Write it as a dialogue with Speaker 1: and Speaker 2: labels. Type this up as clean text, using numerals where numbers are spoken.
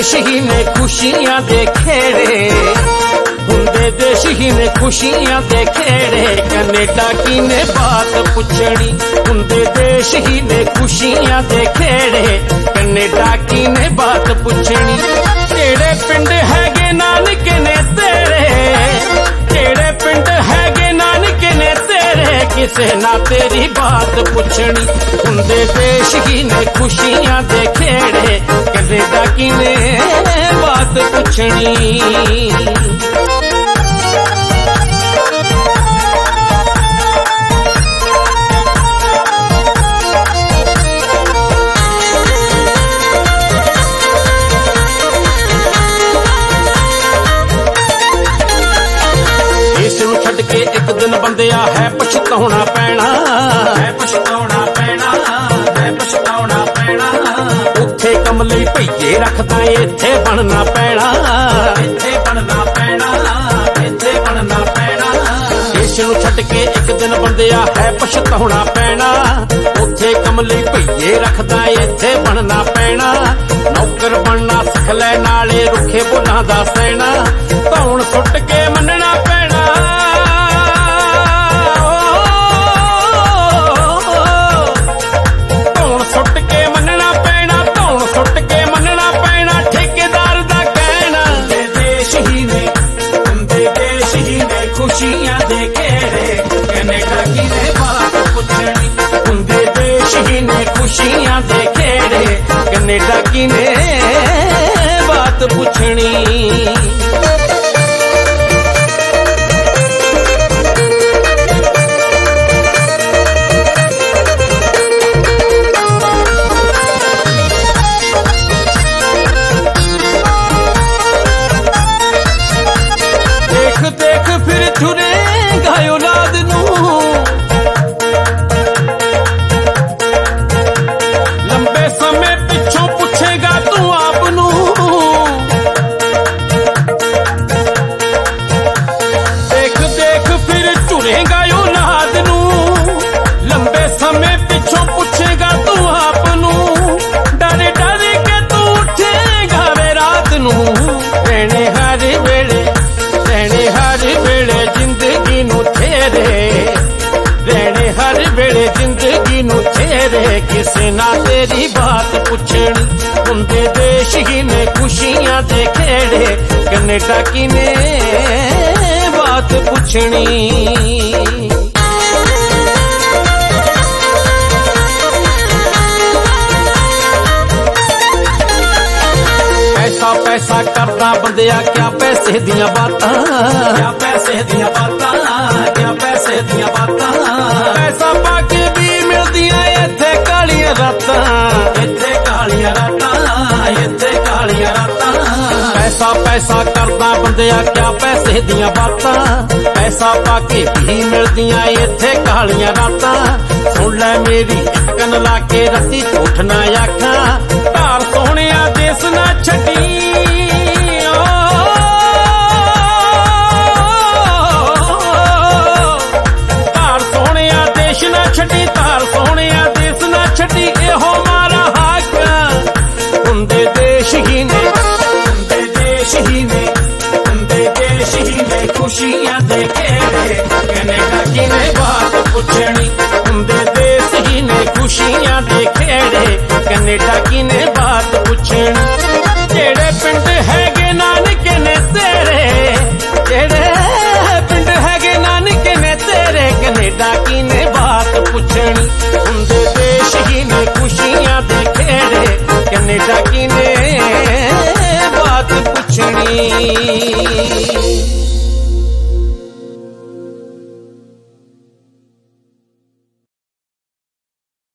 Speaker 1: देश ही ने खुशियां दे खेड़े, हुंदे देश ही ने खुशियां दे खेड़े, कनेडा की ने बात पुछनी, हुंदे देश ही ने खुशियां दे खेड़े, कनेडा की ने बात पुछनी। केड़े पिंड हैगे नानके ने तेरे, केड़े पिंड हैगे नानके ने तेरे, किसे ना तेरी बात पुछनी, हुंदे देश ही ने खुशियां दे खेड़े, कनेडा की ने बात पुछनी। छड़ के एक दिन बंदिया है पछताउणा पैना, है पछताउणा पैना, है पछताउणा पैना। उत्थे कम लई भईए रखदा इत्थे बनना पैना, इत्थे बनना पैना, इत्थे बनना पैना। देश नूं छड़ के एक दिन बंदिया है पछताउणा पैना, उत्थे कम लई भईए रखदा इत्थे बनना पैना। नौकर बनना सिख लै नाले रुखे बोलां दा सैना, धौण सुट के मनना पैना। खुशियां दे खेड़े, कनेडा की ने बात पुछनी, हुंदे देश ही ने खुशियां दे खेड़े, कनेडा की ने बात पुछनी। देख फिर छुरेगा औलाद नूं, लंबे समय पिछों पुछेगा तू आप नूं। देख देख फिर छुरेगा औलाद नूं, लंबे समय पिछों पुछेगा तू आप नूं। डर डर के तू उठेगा वे रात नूं, रहने हर वेले, रहने हर वेले जिंदगी नू तेरे, रहने हर वेले जिंदगी नू तेरे, किसे ना तेरी बात पुछनी, हुंदे देश ही ने खुशियां दे खेड़े, कनेडा की ने बात पुछनी। पैसा पैसा करदा बंदिया क्या पैसे दियां बातां, क्या पैसे दियां बातां, क्या पैसे दियां बातां। पैसा पाके भी मिलदियां इत्थे कालियां रातां, इत्थे कालियां रातां, इत्थे कालियां रातां। पैसा पैसा करदा बंदिया क्या पैसे दियां बातां, पैसा पाके भी मिलदियां इत्थे कालियां रातां। सुन लै मेरी कन ला के रत्ती झूठ ना आखां, धार सोहणिया देस ना छड्डी, छड़ी धार सोहणिया देस ना छड़ी, एहो मारा हक। हुंदे देश ही ने, हुंदे देश ही ने, हुंदे देश ही ने खुशियां दे खेड़े, कनेडा की ने बात पुछनी, हुंदे देश ही ने खुशियां दे खेड़े, कनेडा की ने बात पुछनी। जेड़े पिंड हैगे नानके ने तेरे, जेड़े पिंड हैगे नानके ने तेरे, कनेडा की ने बात पुछनी, हुंदे देश ही ने खुशियां दे खेड़े, कनेडा की ने बात पुछनी।